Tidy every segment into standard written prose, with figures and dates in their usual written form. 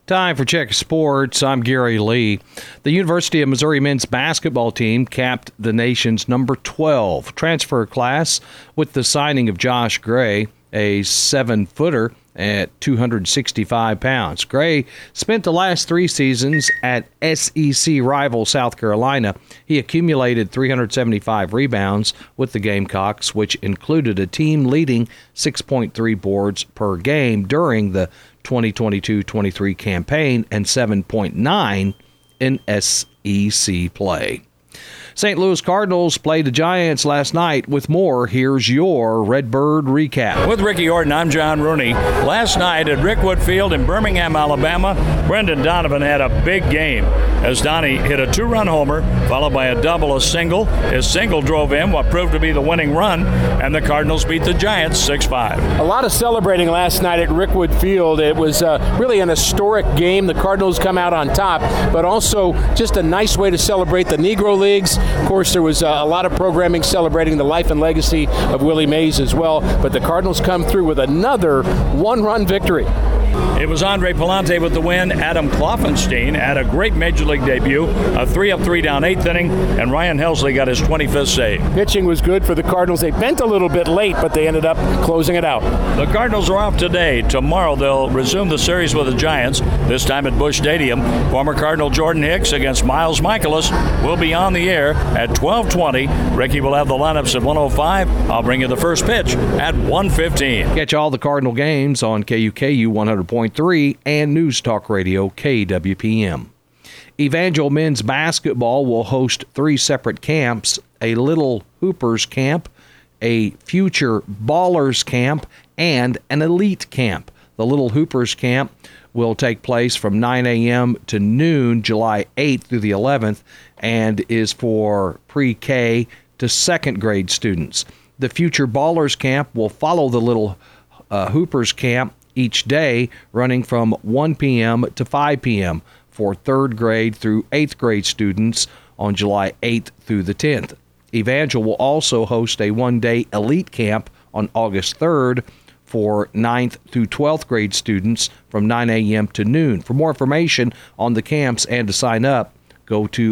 Time for Check Sports. I'm Gary Lee. The University of Missouri men's basketball team capped the nation's number 12 transfer class with the signing of Josh Gray, a 7-footer at 265 pounds. Gray spent the last 3 seasons at SEC rival South Carolina. He accumulated 375 rebounds with the Gamecocks, which included a team-leading 6.3 boards per game during the 2022-23 campaign and 7.9 in SEC play. St. Louis Cardinals played the Giants last night. With more, here's your Redbird recap. With Ricky Orton, I'm John Rooney. Last night at Rickwood Field in Birmingham, Alabama, Brendan Donovan had a big game as Donnie hit a 2-run homer, followed by a double, a single. His single drove in what proved to be the winning run, and the Cardinals beat the Giants 6-5. A lot of celebrating last night at Rickwood Field. It was really an historic game. The Cardinals come out on top, but also just a nice way to celebrate the Negro Leagues. Of course, there was a lot of programming celebrating the life and legacy of Willie Mays as well, but the Cardinals come through with another 1-run victory. It was Andre Palante with the win. Adam Kloffenstein had a great Major League debut, a 3-of-3 down 8th inning, and Ryan Helsley got his 25th save. Pitching was good for the Cardinals. They bent a little bit late, but they ended up closing it out. The Cardinals are off today. Tomorrow they'll resume the series with the Giants, this time at Busch Stadium. Former Cardinal Jordan Hicks against Miles Michaelis will be on the air at 12:20. Ricky will have the lineups at 1:05. I'll bring you the first pitch at 1:15. Catch all the Cardinal games on KUKU 100.3 and News Talk Radio KWPM. Evangel men's basketball will host 3 separate camps: a Little Hoopers camp, a Future Ballers camp, and an Elite camp. The Little Hoopers camp will take place from 9 a.m. to noon, July 8th through the 11th, and is for pre-K to 2nd grade students. The Future Ballers camp will follow the Little Hoopers camp each day, running from 1 p.m. to 5 p.m. for 3rd grade through 8th grade students on July 8th through the 10th. Evangel will also host a 1-day Elite camp on August 3rd for 9th through 12th grade students from 9 a.m. to noon. For more information on the camps and to sign up, go to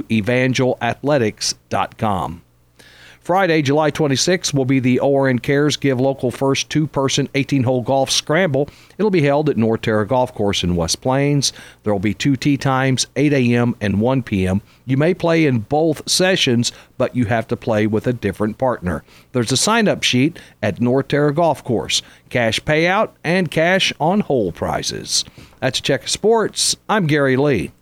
evangelathletics.com. Friday, July 26th, will be the ORN Cares Give Local First 2-person 18-hole golf scramble. It'll be held at North Terra Golf Course in West Plains. There will be 2 tee times, 8 a.m. and 1 p.m. You may play in both sessions, but you have to play with a different partner. There's a sign-up sheet at North Terra Golf Course. Cash payout and cash on hole prizes. That's a Check of Sports. I'm Gary Lee.